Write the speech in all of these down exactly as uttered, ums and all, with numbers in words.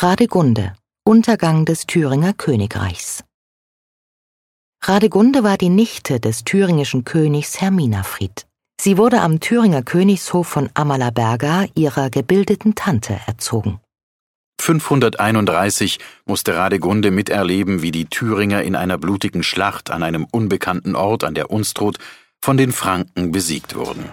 Radegunde, Untergang des Thüringer Königreichs. Radegunde war die Nichte des thüringischen Königs Herminafried. Sie wurde am Thüringer Königshof von Amalaberga, ihrer gebildeten Tante, erzogen. fünfhunderteinunddreißig musste Radegunde miterleben, wie die Thüringer in einer blutigen Schlacht an einem unbekannten Ort an der Unstrut von den Franken besiegt wurden.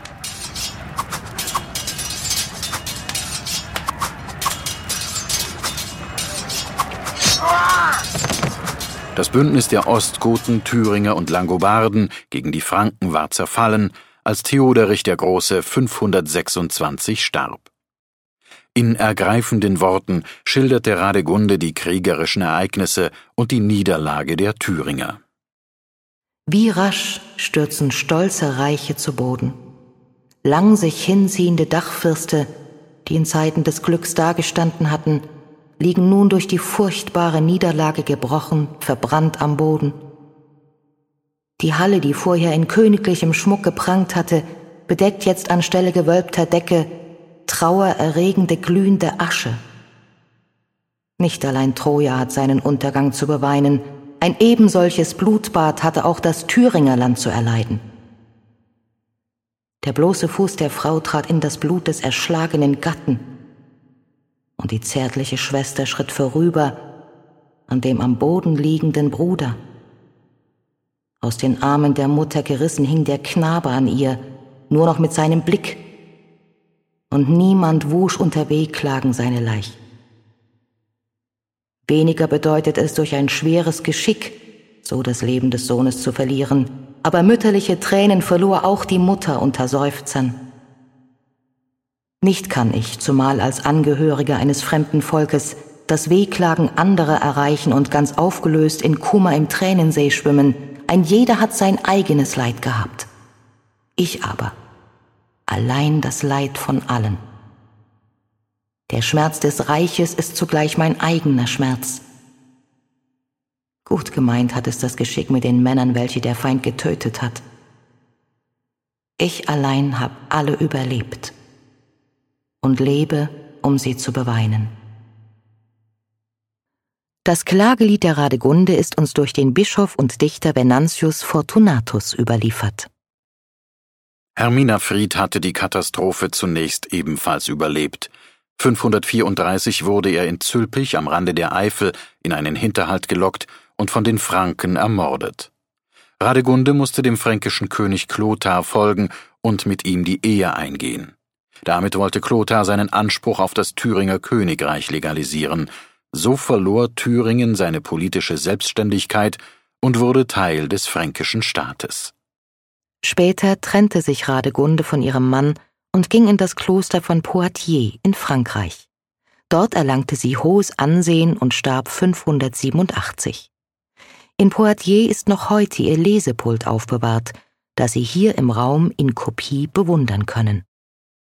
Das Bündnis der Ostgoten, Thüringer und Langobarden gegen die Franken war zerfallen, als Theoderich der Große fünfhundertsechsundzwanzig starb. In ergreifenden Worten schilderte Radegunde die kriegerischen Ereignisse und die Niederlage der Thüringer. Wie rasch stürzen stolze Reiche zu Boden. Lang sich hinziehende Dachfürste, die in Zeiten des Glücks dagestanden hatten, liegen nun durch die furchtbare Niederlage gebrochen, verbrannt am Boden. Die Halle, die vorher in königlichem Schmuck geprangt hatte, bedeckt jetzt anstelle gewölbter Decke trauererregende, glühende Asche. Nicht allein Troja hat seinen Untergang zu beweinen, ein ebensolches Blutbad hatte auch das Thüringerland zu erleiden. Der bloße Fuß der Frau trat in das Blut des erschlagenen Gatten, und die zärtliche Schwester schritt vorüber an dem am Boden liegenden Bruder. Aus den Armen der Mutter gerissen hing der Knabe an ihr, nur noch mit seinem Blick, und niemand wusch unter Wehklagen seine Leiche. Weniger bedeutet es, durch ein schweres Geschick so das Leben des Sohnes zu verlieren, aber mütterliche Tränen verlor auch die Mutter unter Seufzern. Nicht kann ich, zumal als Angehöriger eines fremden Volkes, das Wehklagen anderer erreichen und ganz aufgelöst in Kummer im Tränensee schwimmen. Ein jeder hat sein eigenes Leid gehabt. Ich aber, allein das Leid von allen. Der Schmerz des Reiches ist zugleich mein eigener Schmerz. Gut gemeint hat es das Geschick mit den Männern, welche der Feind getötet hat. Ich allein hab alle überlebt und lebe, um sie zu beweinen. Das Klagelied der Radegunde ist uns durch den Bischof und Dichter Venantius Fortunatus überliefert. Herminafried hatte die Katastrophe zunächst ebenfalls überlebt. fünfhundertvierunddreißig wurde er in Zülpich am Rande der Eifel in einen Hinterhalt gelockt und von den Franken ermordet. Radegunde musste dem fränkischen König Klothar folgen und mit ihm die Ehe eingehen. Damit wollte Klothar seinen Anspruch auf das Thüringer Königreich legalisieren. So verlor Thüringen seine politische Selbstständigkeit und wurde Teil des fränkischen Staates. Später trennte sich Radegunde von ihrem Mann und ging in das Kloster von Poitiers in Frankreich. Dort erlangte sie hohes Ansehen und starb fünfhundertsiebenundachtzig. In Poitiers ist noch heute ihr Lesepult aufbewahrt, das Sie hier im Raum in Kopie bewundern können.